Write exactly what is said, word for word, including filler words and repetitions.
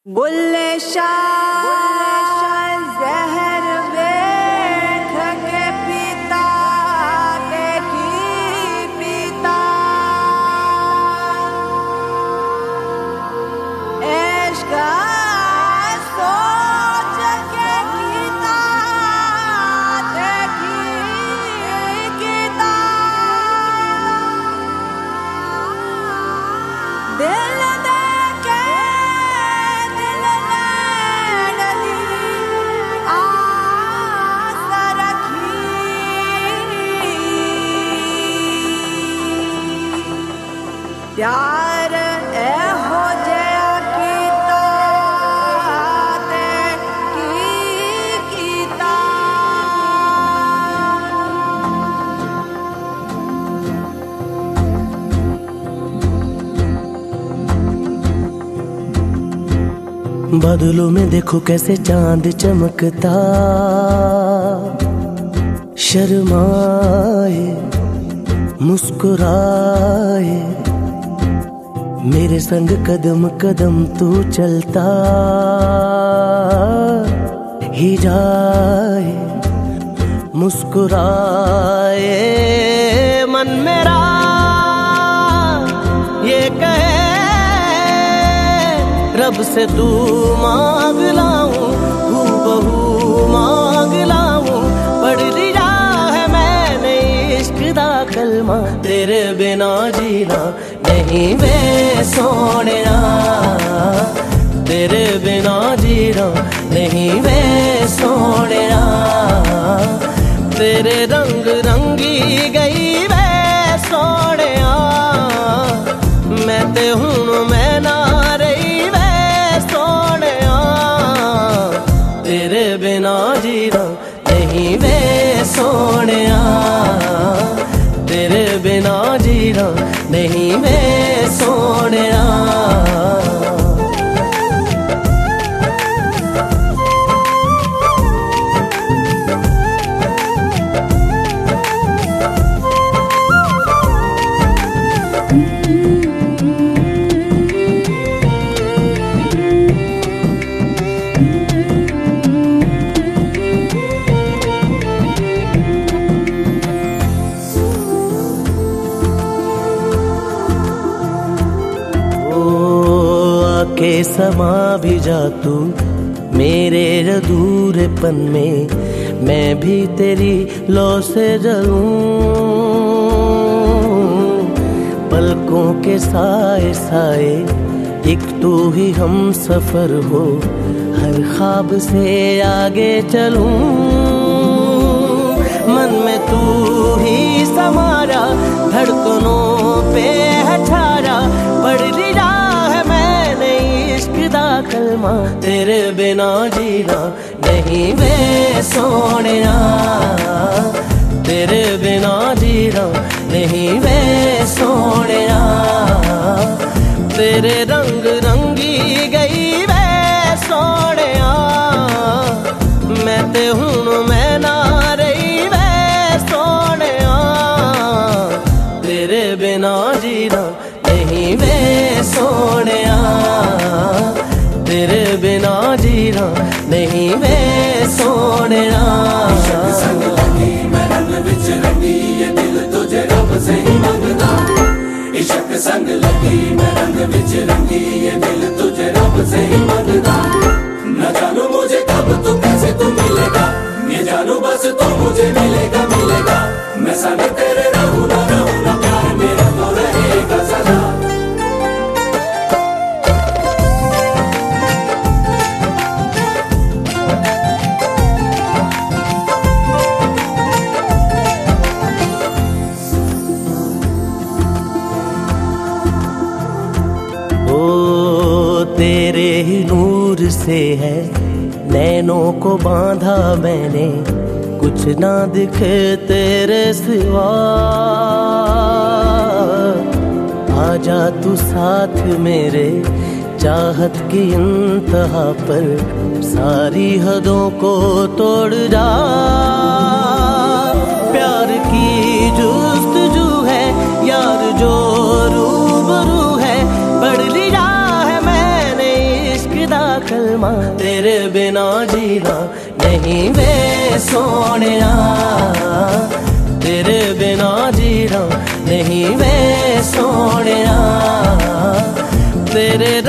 बुल्ले शाह जहर देख के पीता देखी पीता इश्क सोच के कीता देखी कीता दिल प्यार ए हो जया कीता ते की कीता बादलों में देखो कैसे चांद चमकता, शर्माए मुस्कुराए मेरे संग कदम कदम तू चलता ही जाए, मुस्कुराए मन मेरा ये कहे रब से तू मांग लाऊं, हूबहू मांग लाऊं, पढ़ लिया है मैंने इश्क दा कलमा, तेरे बिना जीना नहीं वे सोनिया, तेरे बिना जीना नहीं वे सोनिया, तेरे रंग रंगी गई वे सोनिया, मैं ते हूं मैं ना रही वे सोनिया, तेरे बिना जीना नहीं वे सोनिया, तेरे बिना जीना नहीं वे सोनिया। के समा भी जा तू मेरे अधूरेपन में, मैं भी तेरी लौ से जलूं, पलकों के साए साए एक तू ही हम सफर हो, हर ख्वाब से आगे चलूं, मन में तू ही समारा, धड़कनों पे है छारा, पढ़ लिया कलमा, तेरे बिना जीना नहीं वे सोनिया, तेरे बिना जीना नहीं वे सोनिया, तेरे रंग रंगी गई वे सोनिया, मैं ते हूं मैं ना रही वे सोनिया, तेरे बिना जीना नहीं वे सोनिया, तेरे बिना जीना नहीं वे सोनिया। इश्क संग लगी मैं रंग विच रंगी ये दिल तुझे रब से ही मंगदा, इश्क संग लगी मैं रंग विच रंगी ये दिल तुझे रब से ही मंगदा, न जानू मुझे कब तू कैसे तू मिलेगा, ये जानू बस तू मुझे मिलेगा मिलेगा, मैं संग तेरे रहूं ना रहूं ना प्यार मेरा तो रहेगा सदा। तेरे ही नूर से है नैनों को बांधा मैंने, कुछ ना दिखे तेरे सिवा, आजा तू साथ मेरे चाहत की इंतहा पर, सारी हदों को तोड़ जा, प्यार की जुस्तजू है यार जो रूबरू है, पढ़ लिया है मैंने इश्क दा कलमा, तेरे बिना जीना नहीं वे सोनिया, तेरे बिना जीना नहीं वे सोनिया, तेरे